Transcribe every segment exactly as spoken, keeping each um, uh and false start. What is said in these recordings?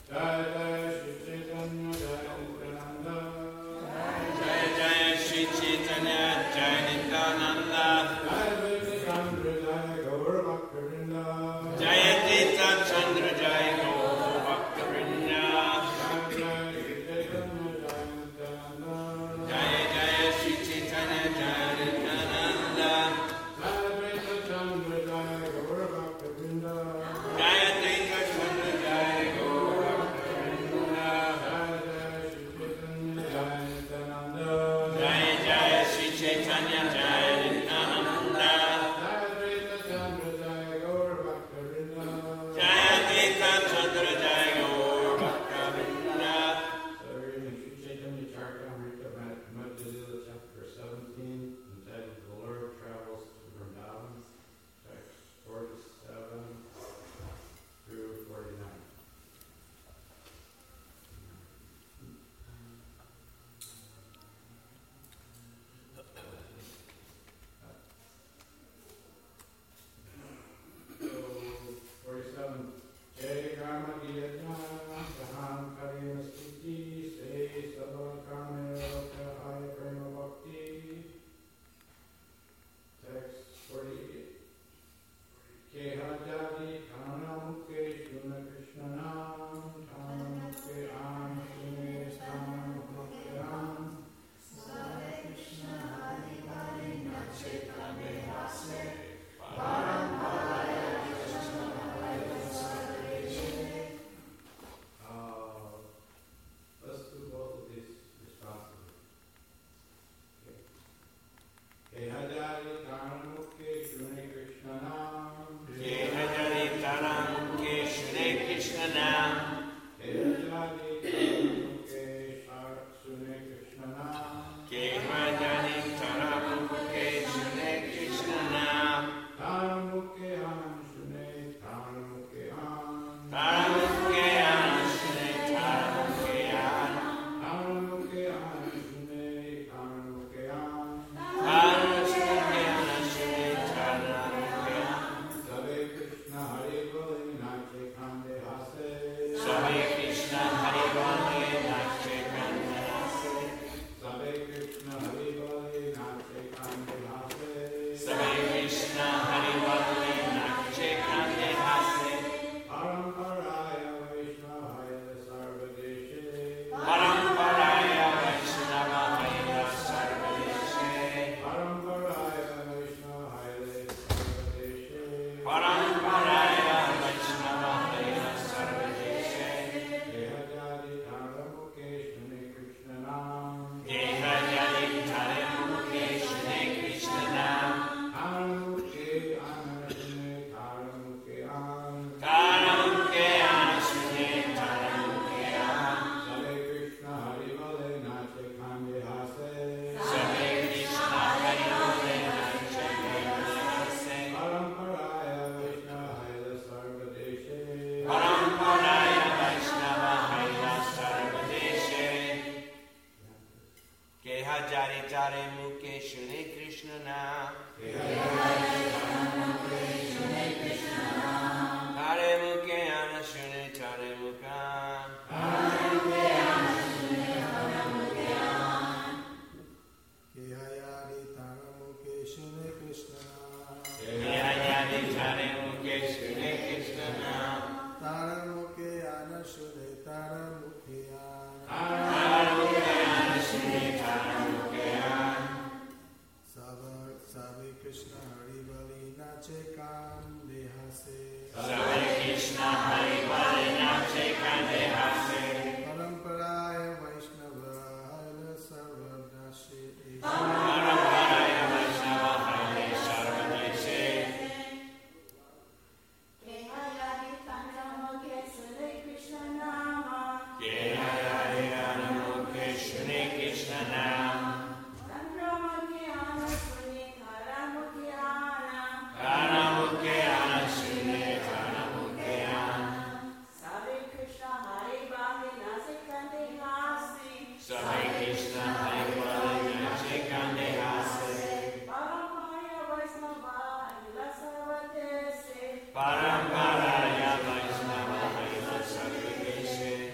Paramparaya Vaishnava Haila Sarvadeshe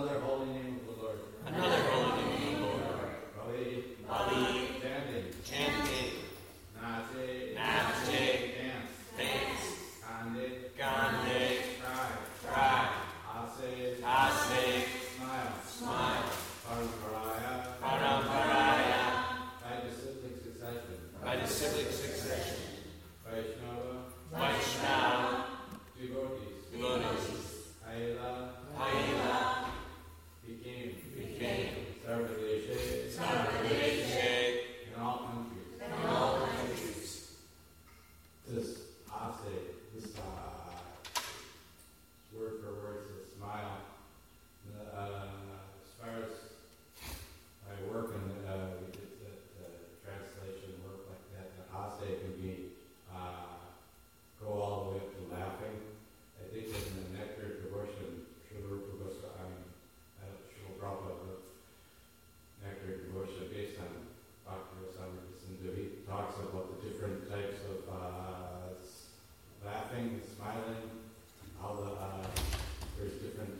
Another holy name of the Lord. Another holy name of the Lord. Bali. Bali. Chanting. Chanting. Nache. Nache. Dance. Dance. Gande. Gande. Cry. Cry. Ase. Ase. Smile. Smile. Paramparaya. Paramparaya. By disciplic succession. By disciplic succession. Vaishnava. Vaishnava. Devotees. Devotees. Aila. Aila. Became. Became. Sarvadeshe. Sarvadeshe. In all countries. In all countries. This ase, this uh, word for word says smile. Uh, as far as my work and uh, we did the, the translation work like that, the ase can be uh, go all the way up to laughing. I think in the Nectar Devotion, Srila Prabhupada, I mean, uh, Srila Prabhupada, Nectar Devotion, based on Bhakti Rasamrita Sindhu, he talks about the different types of uh, s- laughing, smiling, how the, uh, there's different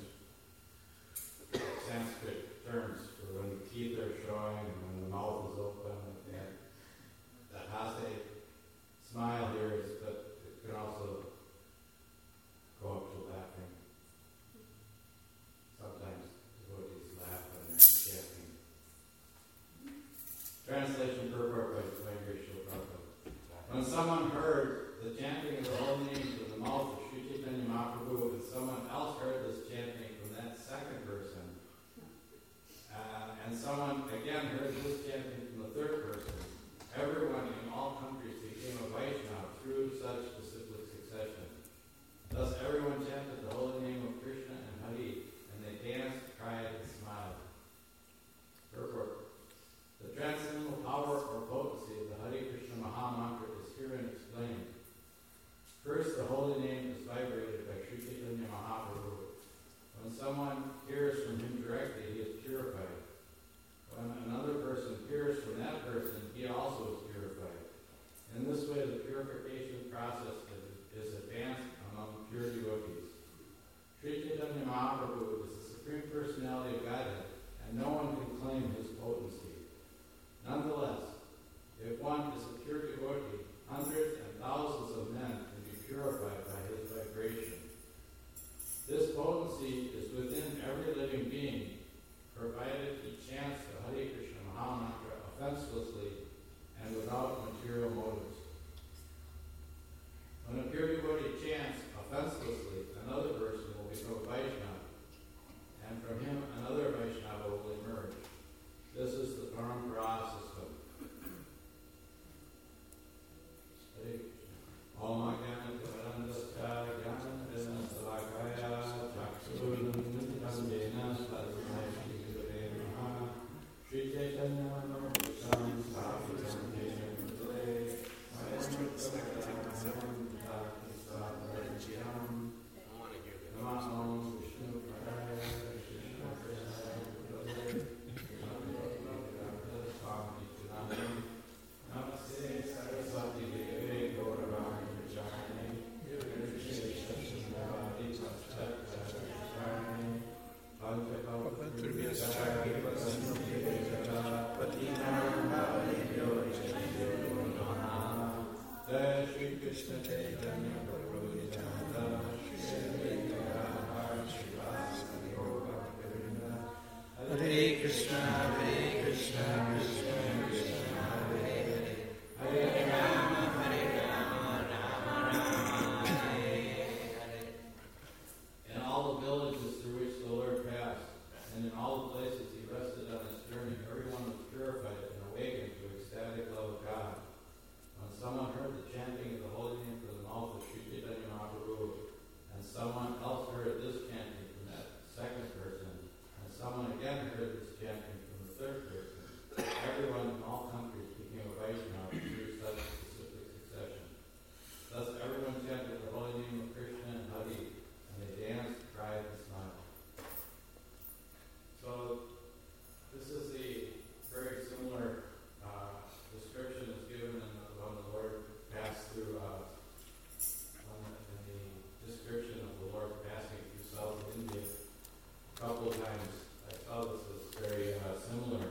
Sanskrit terms for when the teeth are showing and when the mouth is open like that. The hase, smile here is, but it can also go up to laughing. Sometimes devotees laugh when they're chanting. Translation purport by Swami Srila Prabhupada. When someone heard the chanting of the holy names from the mouth of Sri Chaitanya Mahaprabhu, and someone else heard this chanting from that second person, uh, and someone again heard this chanting from the third person, everyone in all countries became a Vaishnava through such disciplic succession. Thus everyone chanted the holy name of Krishna and Hari, and they danced, cried, and smiled. Purport. The transcendental power or potency of the Hare Krishna Maha Mantra is herein explained. First, the holy name is vibrated by Sri Chaitanya Mahaprabhu. When someone hears from him directly, he is purified. When another person hears from that person, he also is purified. In this way, the purification process is, is advanced among pure devotees. Sri Chaitanya Mahaprabhu is the Supreme Personality of Godhead, and no one can claim his potency. Nonetheless, if one is a pure devotee, hundreds and thousands of men can be purified by his vibration. This potency is within every living being, provided he chants the Hare Krishna Maha Mantra offenselessly and without material motives. When a pure devotee chants offenselessly, another person will become a Vaishnava, and from him another Vaishnava will emerge. This is the parampara system. Hare Krishna. Om Agyanam Tarandaskaya Gyanam Salakaya Chaksurunam Dena Sadhana Shri Gurave Namaha Shri Chaitanya Manopusam Sahitam Dena Mudale Mayam Sakatamasam Dhati Sadharajyam Namaha Vishnu Padaya Krishna Krishna Mudale Namaste Saraswati Deve Gauravani Vijayani Nirvisheshashanavadi Tattva-Tattva-Tattva-Tattva Panchakalpa-Turvyascha Vasudeva Patinam-Bhavebhyo Jayadevyo Namaha Jai Shri Krishna Chaitanya Prabhu Nityananda Shri Advaita Gadadhar Srivasadi Gaura Bhaktivinoda Hare Krishna Hare Krishna Krishna Krishna Hare Hare Hare Rama Hare Rama Rama Rama Hare Hare. In all the villages through which the Lord passed, and in all the places he rested on his journey, everyone was purified and awakened to ecstatic love of God. When someone heard the chanting of the holy name from the mouth of couple of times. I saw this as very uh, similar.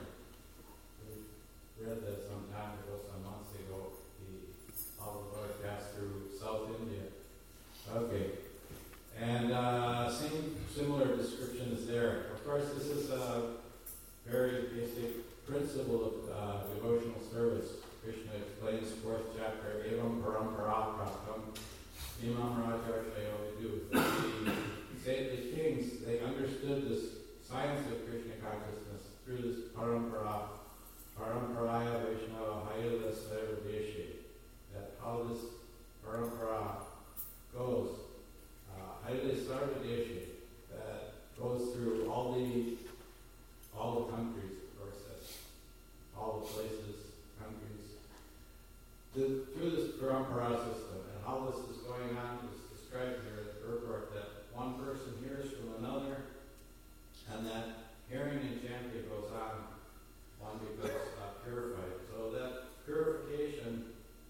We read that some time ago, some months ago, the, how the Lord passed through South India. Okay. And uh, same similar description is there. Of course, this is a very basic principle of uh, devotional service. Krishna explains fourth chapter, Evam Parampara Praptam, Imam Raja Shayovidu. The saintly kings, they understood this science of Krishna consciousness through this parampara, paramparaya Vaishnava Hayala Sarvadeshi, that how this parampara goes. Hayale Sarvadeshi, that goes through all the all the countries, of course, that's all the places, countries, the, through this parampara system. And how this is going on is described here at the purport, that one person hears from another, and that hearing and chanting goes on, one becomes uh, purified. So that purification,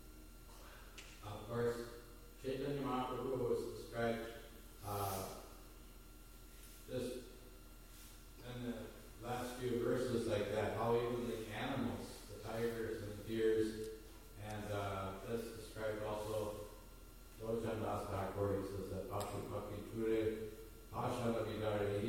of course, Chaitanya Mahaprabhu is described Uh, just in the last few verses like that, how even the animals, the tigers and the deers, and uh, that's described also, Lojan Das Thakur, he says that Pashu Paki Ture, Pashana Vidari,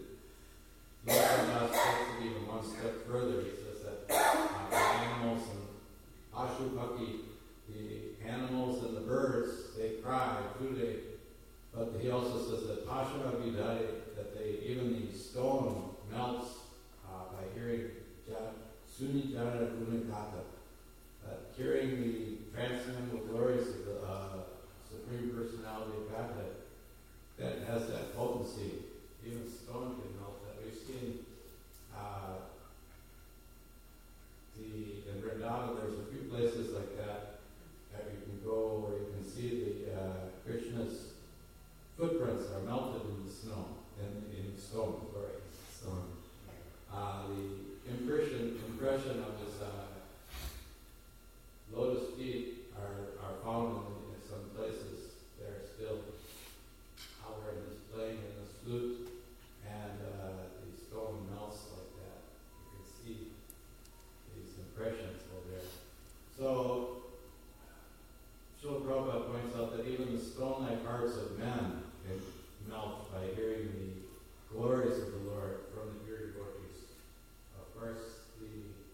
Lojan Das takes it even one step further. He says that uh, the animals and Pashu Paki, the animals and the birds, they cry, Ture. But he also says that Pashana Vidari, that they, even the stone melts uh, by hearing Suni Jara Gunagata, that hearing the transcendental glories of the uh, Supreme Personality of Godhead, that has that potency. Even stone can melt that. We've seen uh, the in Vrindavan, there's a few places like that that you can go where you can see the uh, Krishna's footprints are melted in the snow, in, in stone, sorry, stone. Uh, the impression, impression of his uh, lotus feet are, are found in, in some places there still. How where he's playing in this flute, and uh, the stone melts like that. You can see these impressions over there. So, Srila Prabhupada points out that even the stone-like hearts of men can melt by hearing the glories of the Lord from the pure devotees. Of course, the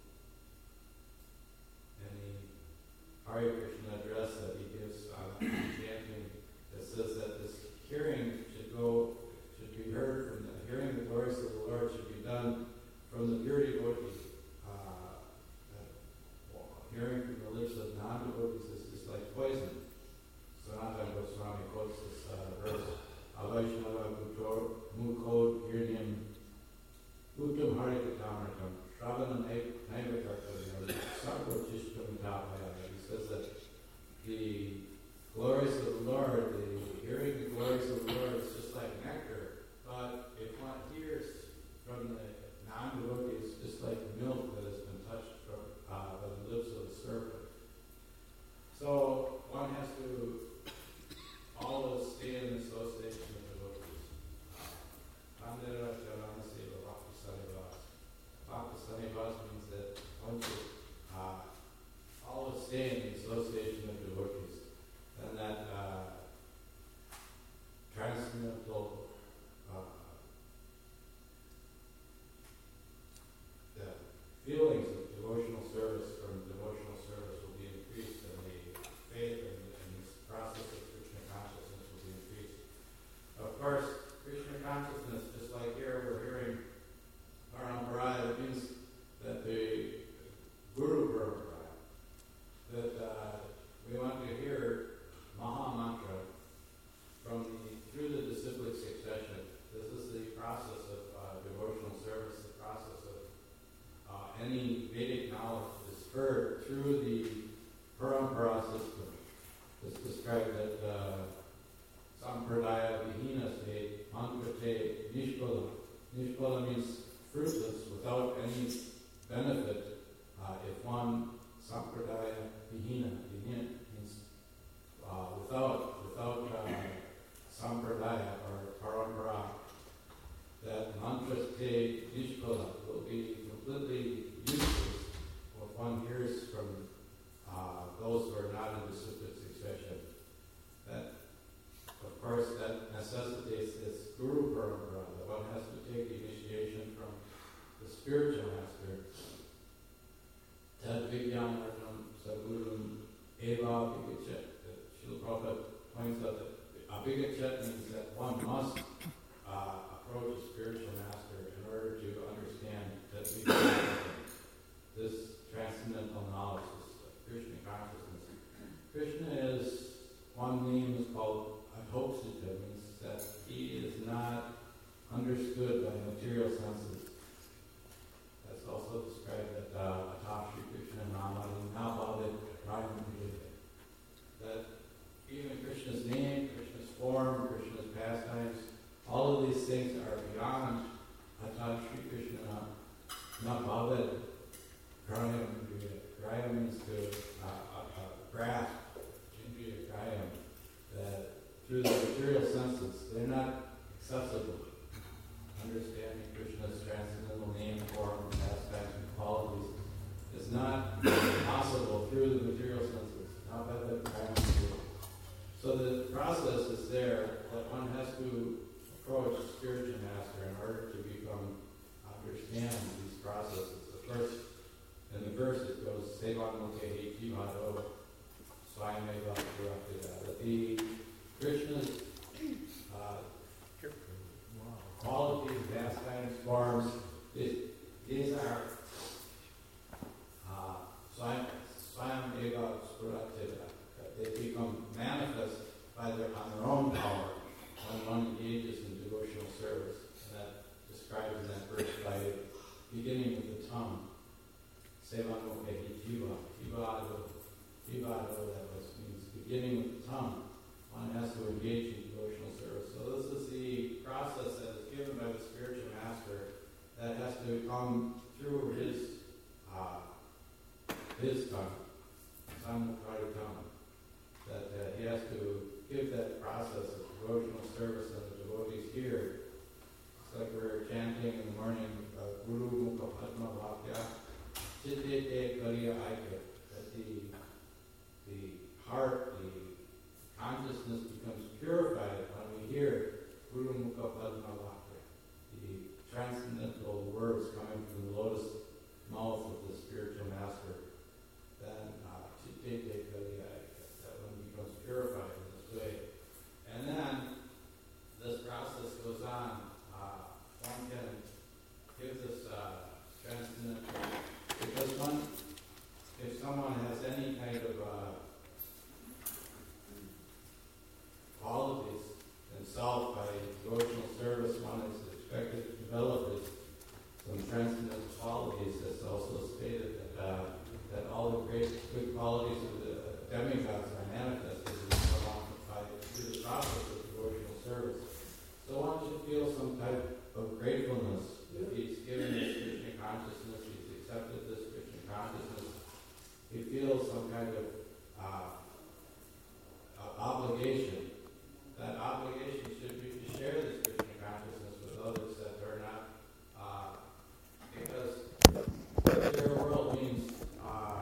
in the Hare Krishna address that he gives on chanting, it says that this hearing should go, should be heard from the hearing the glories of the Lord should be done from the pure devotee. Uh, well, hearing from the lips of non-devotees is just like poison. Sanatana Goswami quotes this uh, verse. Avaishnava Gutro Mukod Hirnyam Uttam Harikatamritam Shravanam Naivakartam Sarvachishtam Tapaya. He says that the glories of the Lord, the hearing the glories of the Lord is just like nectar. But if one hears from the non-devotees, it's just like milk that has been touched from uh, by the lips of the serpent. So one has to always stay in association with devotees. Pandira Jarana Seva Bhakti-Sanivas. Bhakti-Sanivas means that one should uh, always stay in the association of devotees. And that uh, transcendental uh, the feelings of devotional service from devotional service will be increased, and the faith and, and this process of Krishna consciousness will be increased. Of course, Krishna consciousness, just like here we're hearing Parampara, it means that the Guru Parampara, that uh, we want to hear Maha Mantra from the, through the disciplic succession. This is the process of uh, devotional service, the process of uh, any Vedic knowledge is heard through the Parampara system. It's described that uh, Sampradaya Vihina state, Mankrate Nishpala. Nishpala means fruitless, without any benefit. Uh, if one Sampradaya Vihina, Vihina means uh, without, without uh, Sampradaya or Parampara, that mantraste nishpala will be completely useless if one hears from uh, those who are not in the Sutta succession. That, of course, that necessitates this Guru Parampara, that one has to take initiation from the spiritual master. Tad Vigyanartam Sadgurum Eva Abhigachet. Srila Prabhupada points out that Abhigachet means that one must uh, approach a spiritual master in order to understand that we this transcendental knowledge, this Krishna consciousness. Krishna is, one name is called Adhoksita, means that he is not understood by material senses. That's also described at uh, Atah Shri Krishna Namadi Nabhavid Rayamudita. That even Krishna's name, Krishna's form, Krishna's pastimes, all of these things are beyond Atah Shri Krishna Nabhavid Rayamudita. Raya means to uh, uh, uh, grasp, Indriya Grayam, that through the material senses, they're not accessible. Understanding Krishna's transcendental name, form, pastimes, and qualities is not possible through the material senses, not by the Grayam. So the process is there that one has to approach the spiritual master in order to become, understand these processes. The first, in the verse it goes, Sevan Mukhe Jivado Swayameva Purakita. That the Krishna's uh, qualities, pastimes, forms, these, these are uh, Swayameva Purakita. They become manifest by their, on their own power when one engages in devotional service. And that described in that verse by beginning with the tongue. Sevanukehi jiva, jivado, jivado, that was, means beginning with the tongue. One has to engage in devotional service. So this is the process that is given by the spiritual master that has to come through his uh, his tongue, Samukari tongue. That uh, he has to give that process of devotional service and the devotees here. It's like we're chanting in the morning, uh, Guru Mukha Padma Vakya, Chitte Kariya Aika, that the, the heart, the consciousness becomes purified when we hear Guru Mukha Padma Vakya, the transcendental words coming from the lotus mouth of the spiritual master. Then uh, Chitte Kariya Aika, becomes purified in this way. And then this process goes on. Uh, one can give this uh, transcendental, because one, if someone has any kind of uh, qualities themselves by devotional service, one is expected to develop is some transcendental qualities. It's also stated that uh, that all the great good qualities of the demigods are manifested by through the process of devotional service. So one should feel some type of gratefulness if he's given this Krishna consciousness, he's accepted this Krishna consciousness. He feels some kind of uh, uh, obligation. That obligation should be to share this Krishna consciousness with others that are not, uh, because the material world means uh,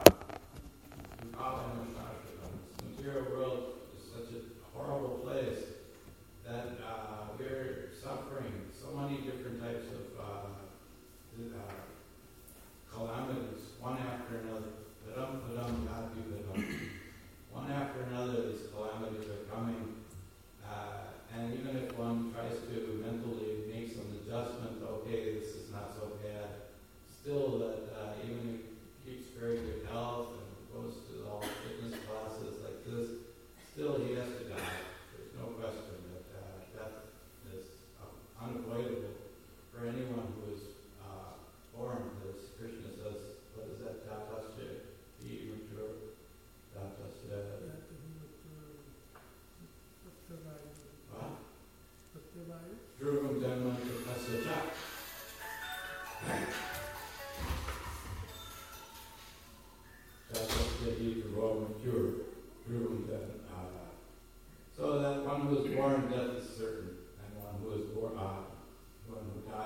the material world is such a horrible place that uh, we're suffering so many different types of uh, uh, calamities, one after another. Vidam, vidam, yadi, vidam. One after another, these calamities are coming. Uh, and even if one tries to mentally make some adjustment, okay, this is not so bad, still that uh, even if he keeps very good health and goes to all fitness classes like this, still he has to die. There's no question that uh, death is uh, unavoidable for anyone who is uh, born. As Krishna says, what is that? Tatasya, be mature. Tatasya. What? Dhruvam Dhamma Tatasya Cha. Tatasya he Dhruvam mature. Dhruvam Dhamma. So that one who is born, death is certain, and one who is born, uh, one who dies.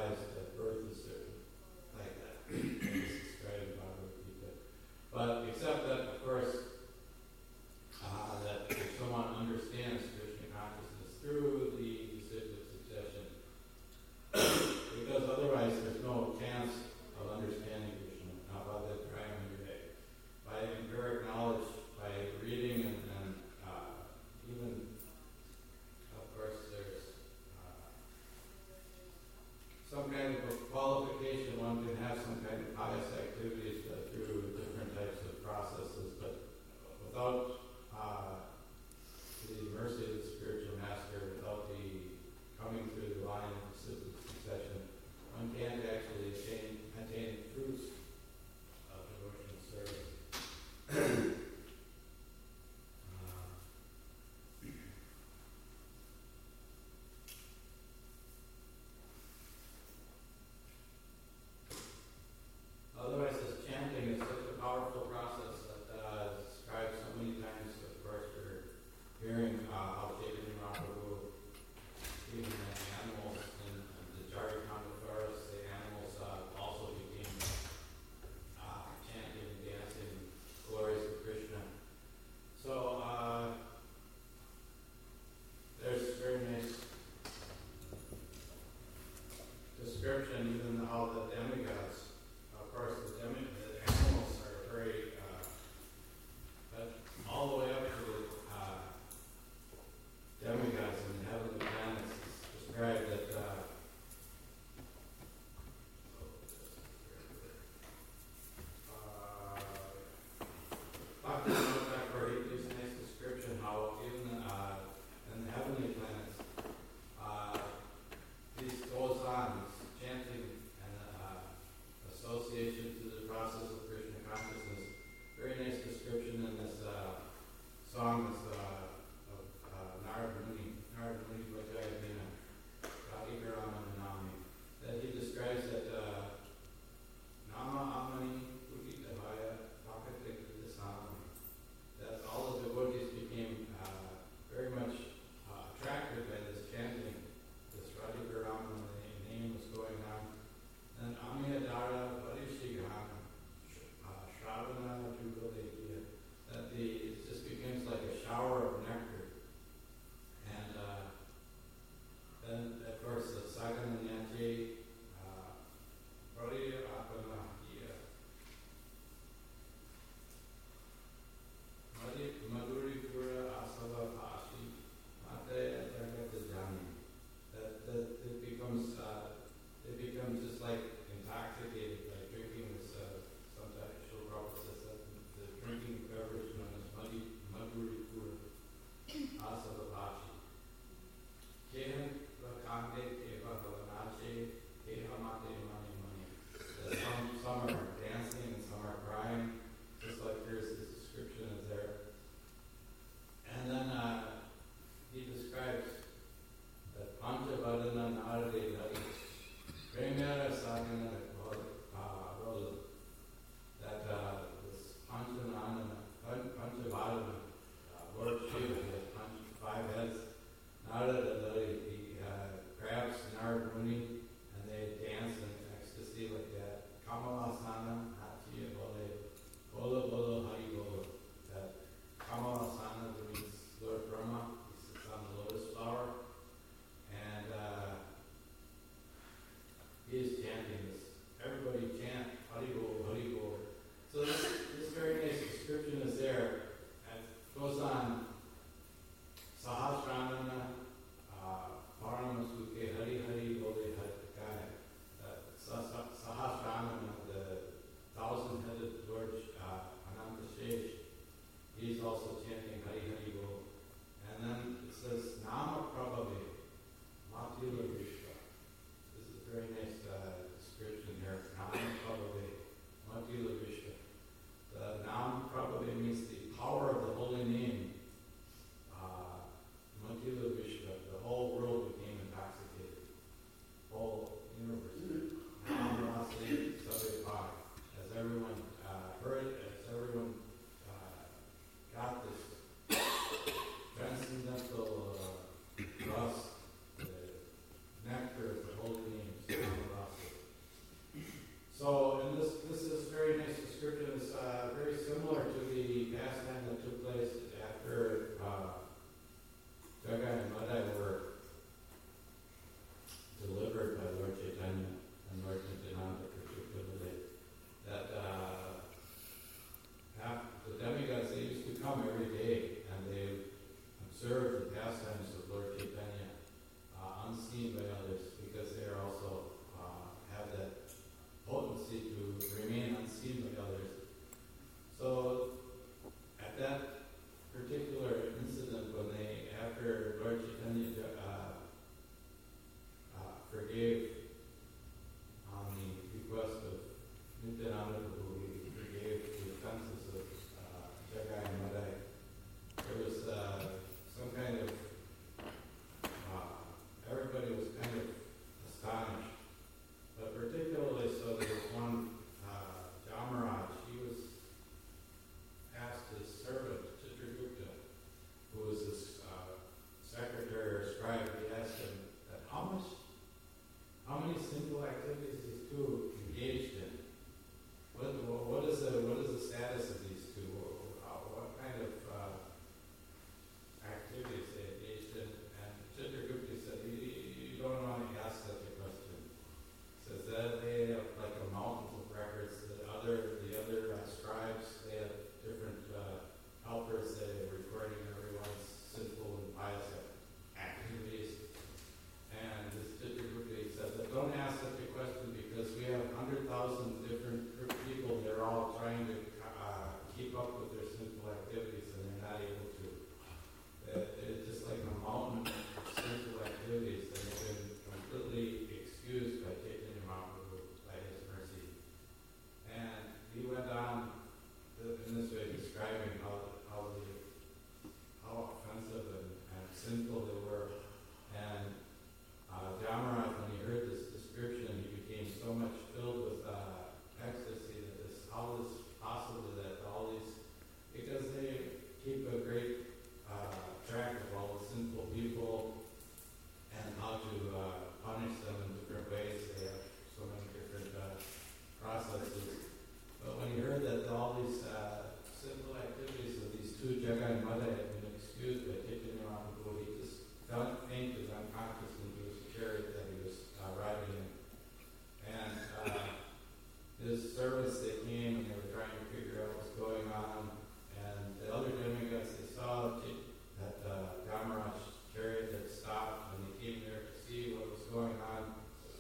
his servants, they came and they were trying to figure out what's going on. And the other demigods, they saw that uh, Gamarash's chariot had stopped, and they came there to see what was going on.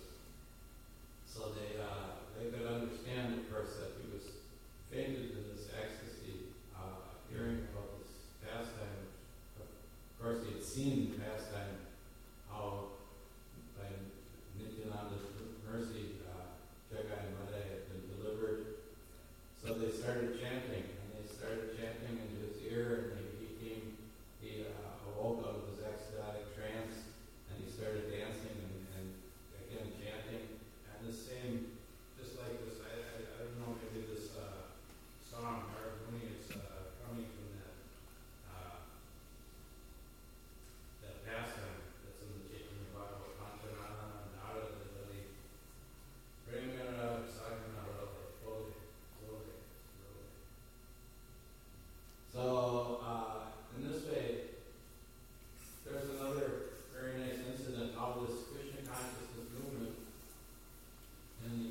So they uh, they could understand, of course, that he was fainted in this ecstasy, uh, hearing about this pastime. Of course, he had seen the pastime, how by Nityananda's mercy, uh, Jagai Mada had been delivered. So they started chanting, and they started chanting into his ear, and he, he came, he uh, awoke out of his ecstatic trance, and he started dancing and, and again chanting. And the same, just like this, I, I, I don't know, maybe this uh, song, Harmony, is uh, coming from that uh, that pastime that's in the Chaitanya Bible, Panchanana, Nara, Dali, Premara, Saganara, Holy, Holy, Holy. So, uh, in this way, there's another very nice incident of this Krishna consciousness movement in the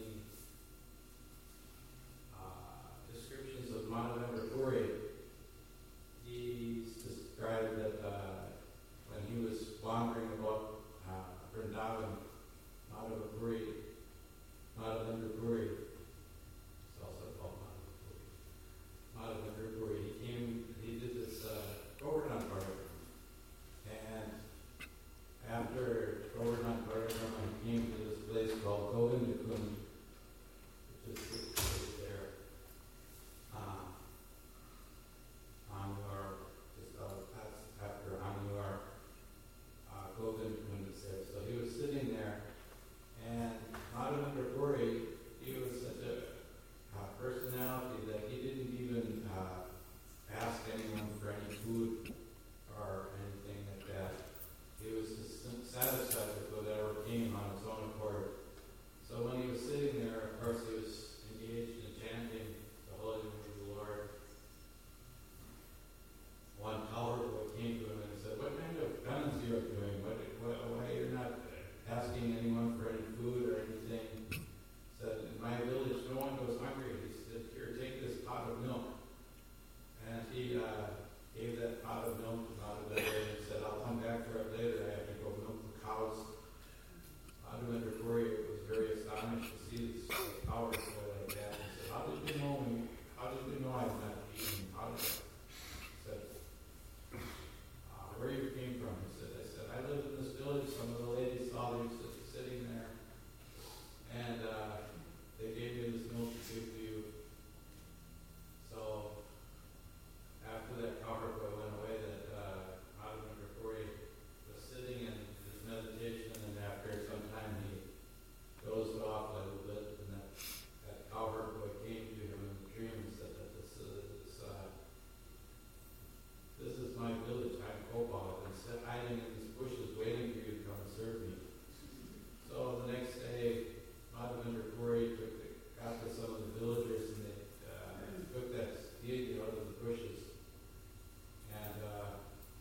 uh, descriptions of Madhavendra Puri. He's described that uh, when he was wandering about uh, Vrindavan, Madhavendra Puri, Madhavendra Puri, it's also called Madhavendra Puri, Madhavendra Puri, he came, he did this uh, Govardhan program. And after Govardhan program, he came to this place called Govindakund, which is this place there, uh, Anuar, just uh, past, after Anuar, uh, Govindakund is there. So he was sitting there, and Madhavendra Puri, he was such a uh, personality that he didn't even uh, ask anyone for any food or anything like that. He was just satisfied with whatever came on his own accord. So when he was sitting there, of course, he was engaged in chanting the holy name of the Lord. One cowherd boy came to him and said, "What kind of penance you are doing? What, what, why you're not asking anyone for any food or anything?" He said, "In my village, no one goes hungry." He said, "Here, take this pot of milk." And he uh, gave that pot of milk to Madhavendra and said, "I'll come back for it later. I have to go milk the cows." Madhavendra Puri was very astonished to see this cow boy like that. He said, "How did you know me? How did you know I'm not eating? How did you?" He said, uh, "Where you came from?" He said, "I said, I live in this village. Some of the ladies saw me sitting there, and uh, they gave me this milk to give to you." So after that cowherd boy went away, that uh, Madhavendra Puri was sitting in his meditation, and after some time he dozed off a little bit, and that, that cowherd boy came to him in the dream and said that this, uh, this, uh, this is my village, I'm Gopal, and I'm hiding in these bushes waiting for you to come and serve me. So the next day, Madhavendra Puri took the, got to some of the villagers, and they uh, took that deity out of the bushes. And uh,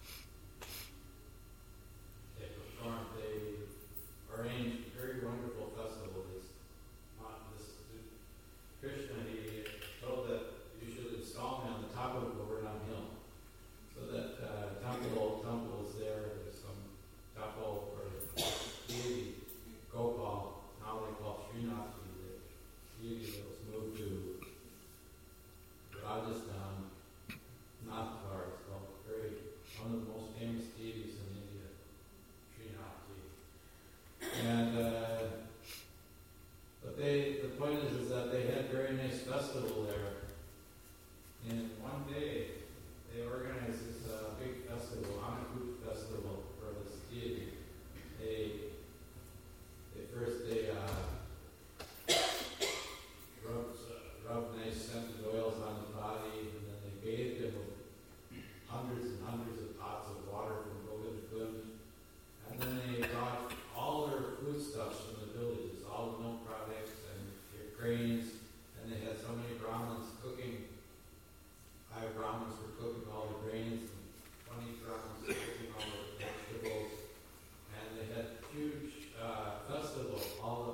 they performed, they arranged a very wonderful festival. This, uh, this Krishna, he told that you should install me on the top of Govardhan Hill. So that uh, temple, temple is there. There's some temple for the deity Gopal, now they call Srinath, the deity that was moved to Rajasthan, Nathwar. It's called very one of the most famous deities in India, Srinath. And uh, but they, the point is, is that they had very nice festival there. And one day they organized this uh, big festival, Annakut festival, for this deity. They, they first they uh, rubbed, uh, rubbed nice scented oils on his body, and then they bathed him with hundreds and hundreds of pots of water from Govindakund. And then they brought all their foodstuffs from the villages, all the milk products and their grains, and they had so many Brahmins cooking. Five Brahmins were cooking all the grains, and twenty Brahmins were cooking all the vegetables. And they had huge uh, festival all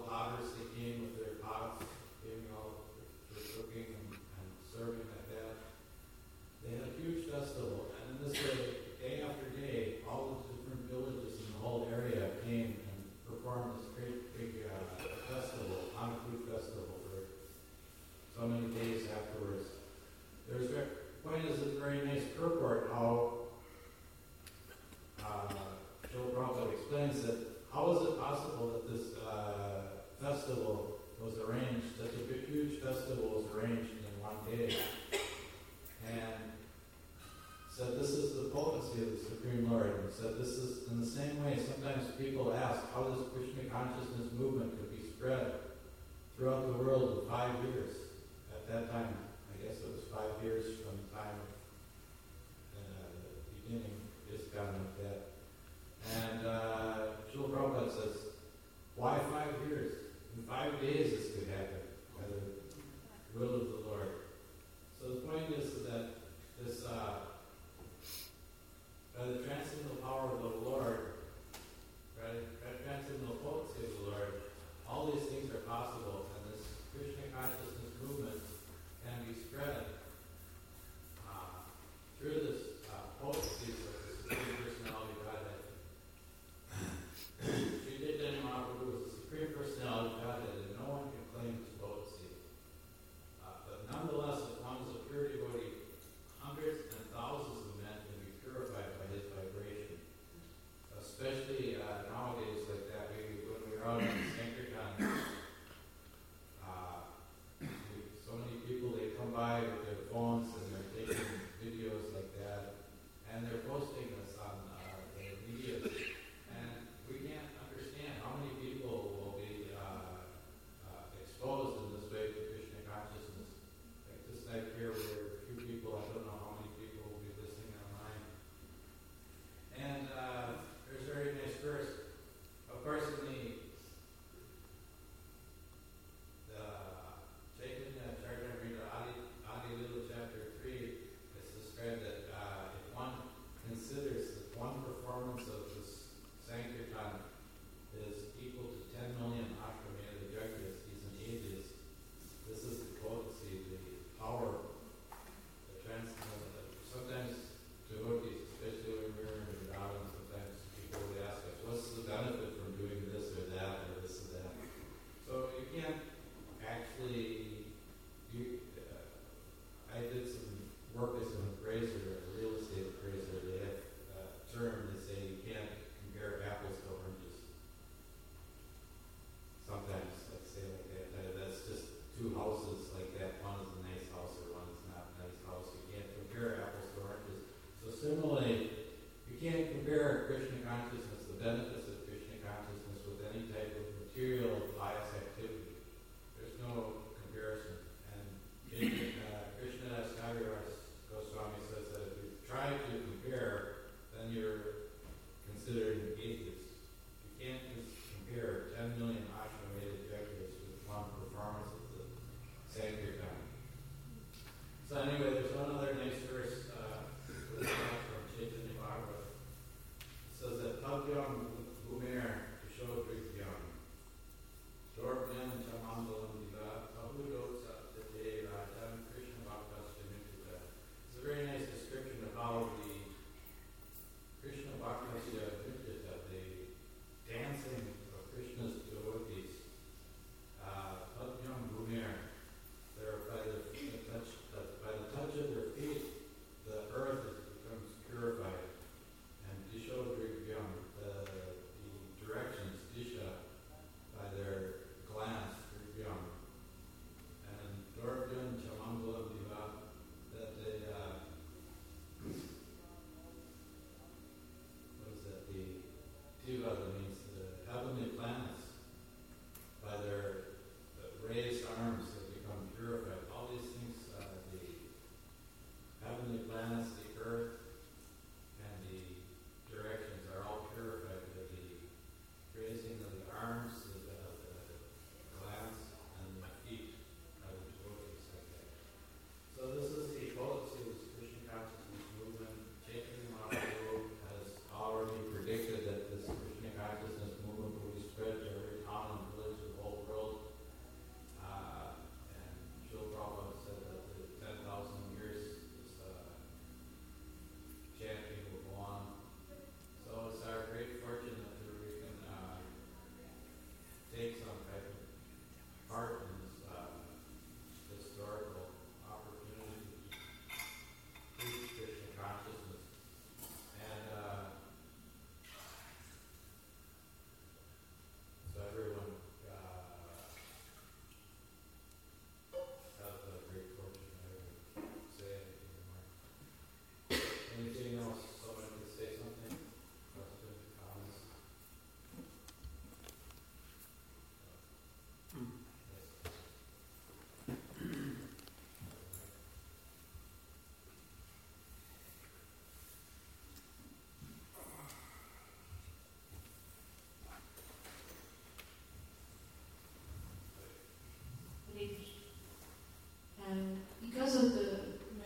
one day. And said this is the potency of the Supreme Lord. And said this is in the same way. Sometimes people ask how this Krishna consciousness movement could be spread throughout the world in five years. At that time, I guess it was five years from the time of uh, the beginning, just got like that. And uh, Srila Prabhupada says, why five years? In five days this could happen by the will of the Lord. So the point is that this, uh, by the transcendental power of the Lord, by the transcendental potency of the Lord, all these things are possible, and this Krishna consciousness movement can be spread uh, through this uh, potency of the Supreme Personality of Godhead. Sri Chaitanya Mahaprabhu is the Supreme Personality of Godhead, and no one can claim his potency. Uh, but nonetheless, as long as a pure devotee, hundreds and thousands of men can be purified by his vibration. Especially uh, nowadays, like that, we, when we're out on Sankirtan, uh, we, so many people, they come by with their phones and they're taking videos like that, and they're posting this on uh, the media. And we can't understand how many people will be uh, uh, exposed in this way to Krishna consciousness. Like this night here, where there are a few people, I don't know how many people will be listening online. And uh, there's a very nice verse. Of course, in the, the Chaitanya Charitamrita Adi, Adi Lila chapter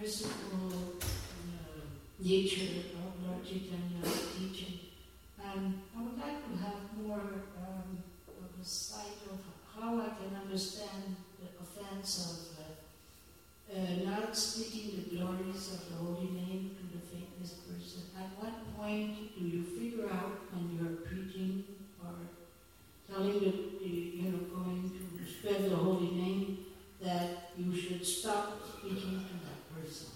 metaphysical uh, nature of Lord Chaitanya's teaching. And I would like to have more um, of a sight of how I can understand the offense of uh, uh, not speaking the glories of the holy name to the faithless person. At what point do you figure out when you're preaching or telling the, you know, going to spread the holy name, that you should stop speaking to that person?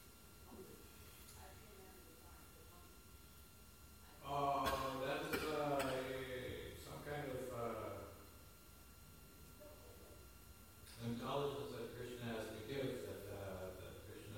Uh, that is uh, a- some kind of uh, intelligence that Krishna has to give, that, uh, that Krishna,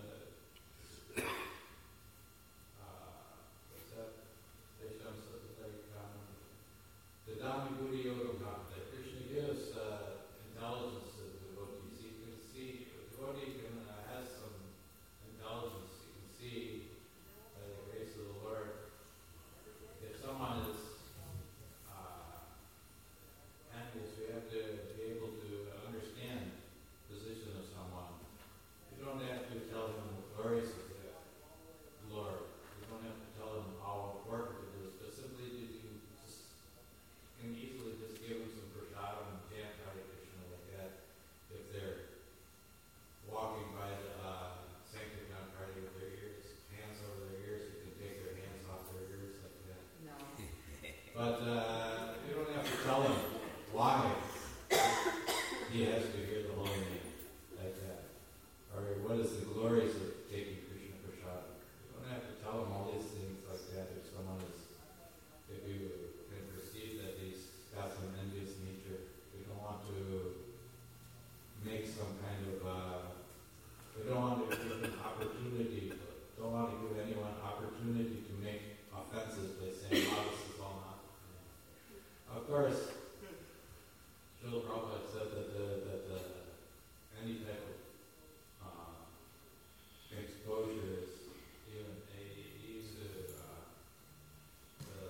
uh, what's that? Desham Satatarikanam. The Dhammi Buddhi Yoga Dhamma, that Krishna gives uh, intelligence to the devotees. You can see, a devotee can, uh, has some intelligence. You can see, by the grace of the Lord, if someone is uh, envious, we have to be able to understand the position of someone. You don't have to tell them the glories of the Lord. You don't have to tell them how important it is, but simply you can, just, you can easily just give them some prasadam and chant Hare Krishna like that. If they're walking by the uh, Sankirtan party with their ears, hands over their ears, you can take their hands off their ears like that. No. But uh, you don't have to tell him why he has to hear the holy name like that. Or what is the glories of taking Krishna Prasad. You don't have to tell him all these things like that if someone is, if you can perceive that he's got some envious nature. We don't want to make some kind of, uh, we don't want to give an opportunity, don't want to give anyone opportunity to make offenses by saying, oh, this is all not. Of course, Srila Prabhupada said that the, that the, any type of uh, exposure is even a, he used to, uh, the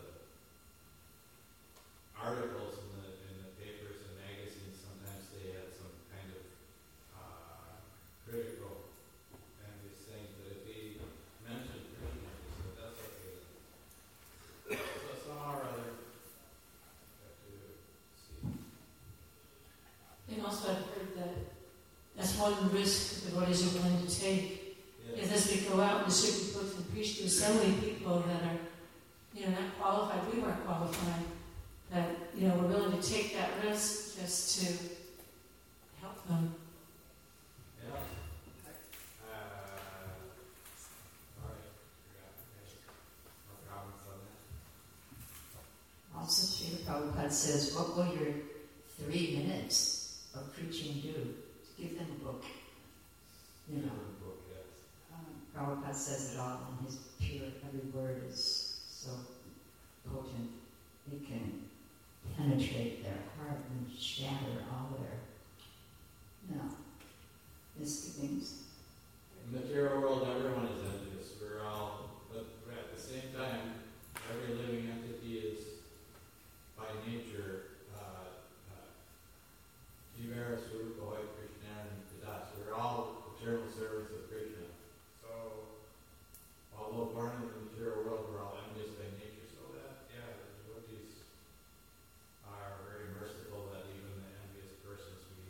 articles in the, in the papers and magazines, sometimes they had some kind of uh, critical and these things, but if he mentioned Krishna, he said, that's okay. So somehow or other, have to see. And also I've heard that that's one risk the devotees are willing to take. Yeah. Is as we go out in the circuit books and preach to so many people that are, you know, not qualified, we weren't qualified, that, you know, we're willing to take that risk just to help them. Yeah. Uh, all right. Yeah. Okay. No comments on that? Also, Srila Prabhupada says, what will your three minutes of preaching do? Give them a book. You know, Book, yes. um, Prabhupada says it all, and his pure, every word is so potent. It can penetrate their heart and shatter all their, you know, misgivings. In the material world, everyone is envious. We're all, but at the same time, every living entity is, by nature, uh, uh, Jivara Swarupa Hoy Krishna and Vidas. We're all eternal servants of Krishna. So, although born in the material world, we're all envious by nature. So that, yeah, the devotees are very merciful that even the envious persons we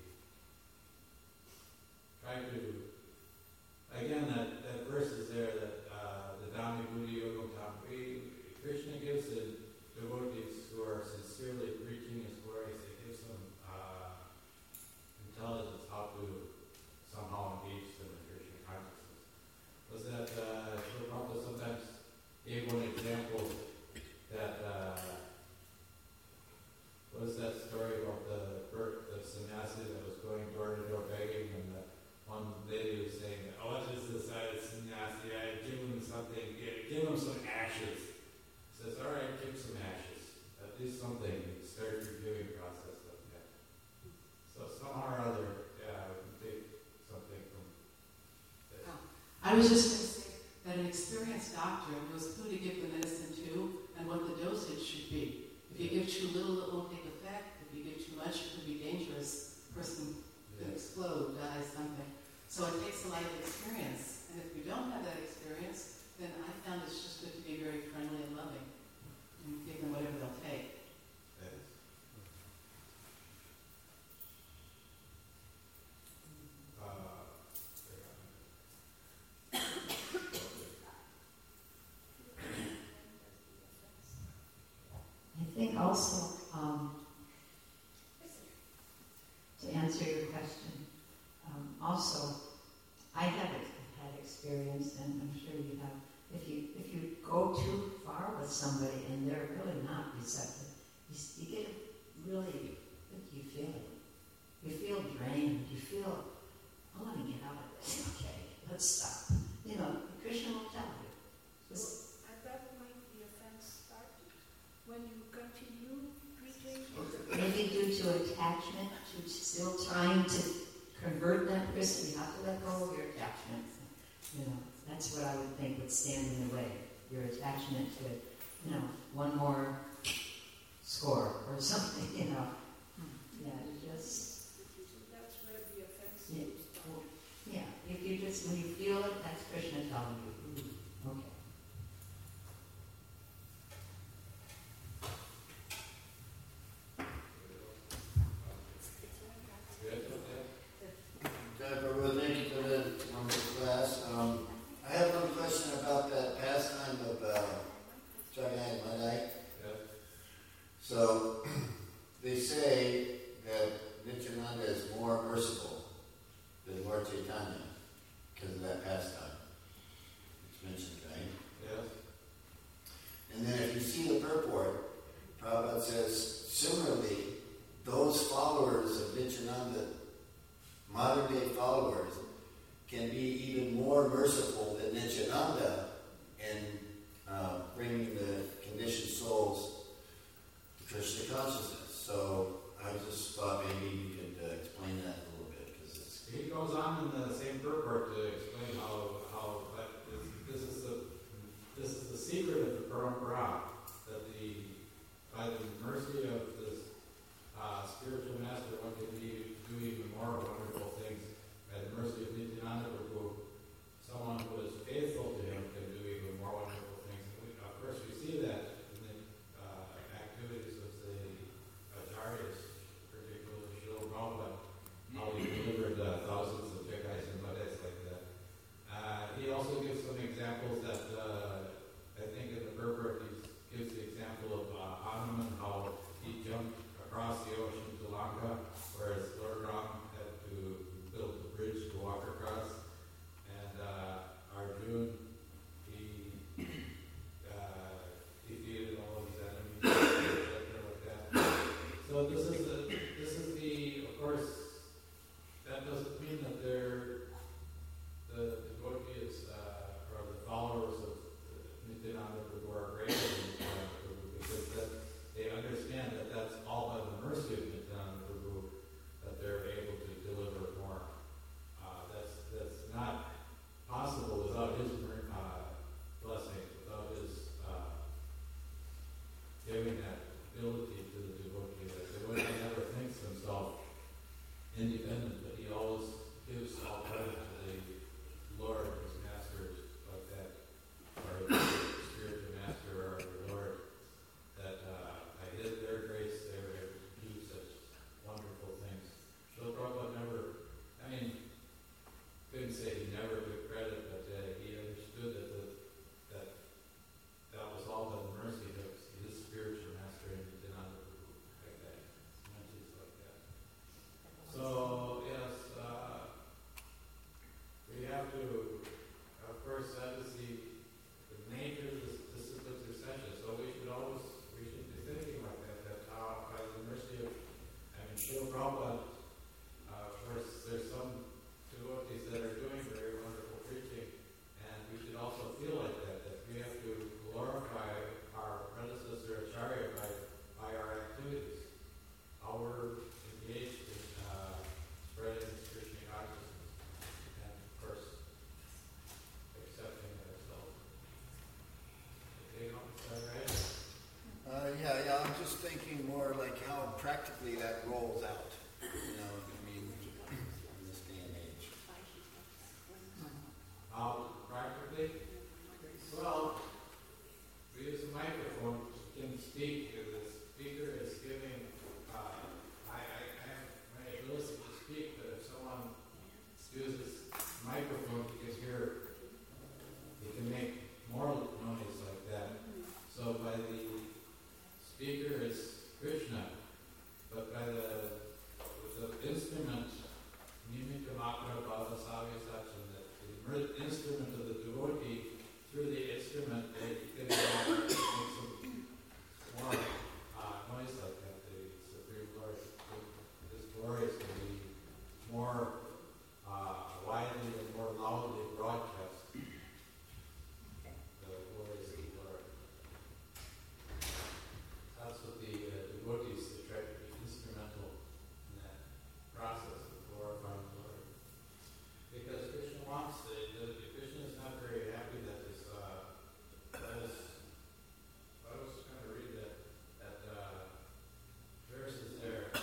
try to. Again, that, that verse is there that uh, the Dhammi Buddhi Yoga Dhamma. Krishna gives the devotees who are sincerely preaching his glories, he gives them uh, intelligence how to somehow engage them in Krishna consciousness. Was that uh, Srila Prabhupada sometimes gave one example that uh, what is that story about the birth of sannyasi that was going door to door begging, and the one lady was saying, oh, what is this? I sannyasi, I give him something, give, give him some ashes. He says, all right, give some ashes. At least something. Start your viewing process like that. So somehow or other, yeah, we can take something from this. I was just going to say that an experienced doctor knows who to give the medicine to and what the dosage should be. If you give too little, it won't take effect. If you give too much, it could be dangerous. The person could Yeah. explode, die, something. So it takes a life experience. And if you don't have that experience, then I found it's just good to be very friendly and loving and give them whatever they'll take. I think also, um, to answer your question, um, also, I have ex- had experience, and I'm sure you have, if you if you go too far with somebody and they're really not receptive, you, s- you get really, what do you feel? You feel drained, you feel, I want to get out of this, okay, let's stop. You know, Krishna will tell you. Just, At that point, the offense started. When you continue preaching, maybe due to attachment, to still trying to convert that person, you have to let go of your attachment. You know, that's what I would think would stand in the way. Your attachment to, you know, one more score or something, you know. Yeah, you just, that's where the offense Yeah. started. yeah, if you just, when you feel it, that's Krishna telling you, ooh, okay. Doctor Ruth, thank you for the wonderful class. Um, I have one question about that pastime of uh, Jagannath Madai. So, they say that Nityananda is more merciful than Lord Chaitanya because of that pastime. It's mentioned, right? Yes. And then if you see the purport, Prabhupada says, similarly, those followers of Nityananda, modern day followers, can be even more merciful than Nityananda in uh, bringing the conditioned souls to Krishna consciousness. So I just thought maybe you could uh, explain that a little bit, because it's He goes on in the same purport to explain how how that this, this is the this is the secret of the parampara, that the by the mercy of this uh, spiritual master, one can be, do even more wonderful things. By the mercy of Nityananda Prabhu, someone who is faithful to him can do even more wonderful things. And we, of course, we see that in the uh, activities of the acharyas, particularly Srila Prabhupada, how he delivered uh, thousands of jagais and buddhas like that. Uh, he also gives some examples that uh, I think in the Berber he gives the example of uh, Hanuman, how he use this microphone, he can hear, he can make more noise like that. So by the speaker is Krishna, but by the, the instrument, Nimita Makra Bhava Savya Sachin, the instrument of the devotee, through the instrument, they can uh, make some more uh, noise like that. It's a very glorious, this glorious can be more uh, widely and more loudly broadcast. The glorious glory. That's what the uh, devotees, they try to be instrumental in that process of glorifying the Lord. Because Krishna wants the, the Krishna is not very happy that this uh, that is, I was going to read that that uh, verse is there.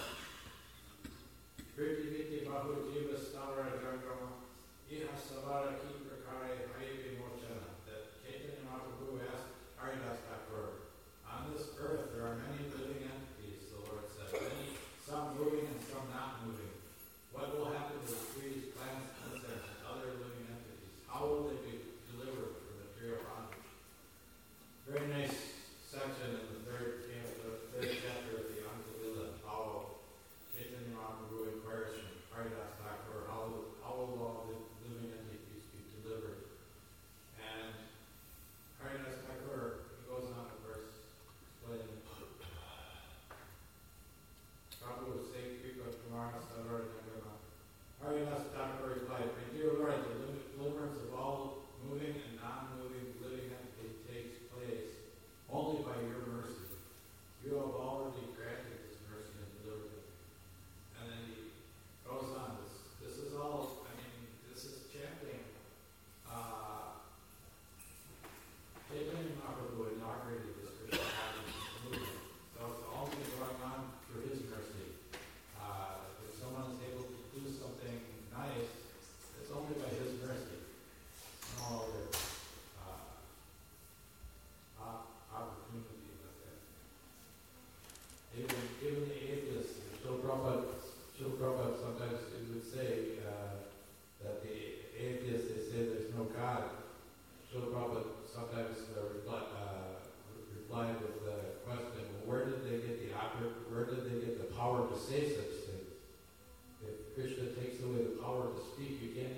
Priti viti bahu jiva stavara jangama iha savara ki prakare haye mochana. That Chaitanya Mahaprabhu asked Haridas Thakur, on this earth there are many living entities, the Lord said, many, some moving and some not moving. What will happen to the trees, plants, insects, and other living entities? How will they be delivered from material bondage? Very nice section in the third, you know, the third chapter of the Ankalila, how Chaitanya Mahaprabhu inquires from Haridas Thakur, how, how will all the living entities be delivered? And Haridas Thakur, he goes on, of course, explaining Prabhu Sek Krika Kumara Savar Nagama. Haridas Thakur replied, my dear Lord, the deliverance of all moving and non-moving living entities takes place only by your mercy. You have already granted this mercy and delivered them. And then he goes on, this, this is all, I mean, this is chanting. Uh, Chaitanya Mahaprabhu inaugurated this Krishna consciousness movement. So it's only going on through his mercy. Uh, if someone is able to do something nice, it's only by his mercy. No other uh, op- opportunity like that. Even, even the atheists, Srila Prabhupada, Srila Prabhupada sometimes he would say uh, that the atheists, they say there's no God. Srila Prabhupada sometimes uh, reply, uh, replied with the question, well, where did they get the oper- where did they get the power to say such things? If Krishna takes away the power to speak, you can't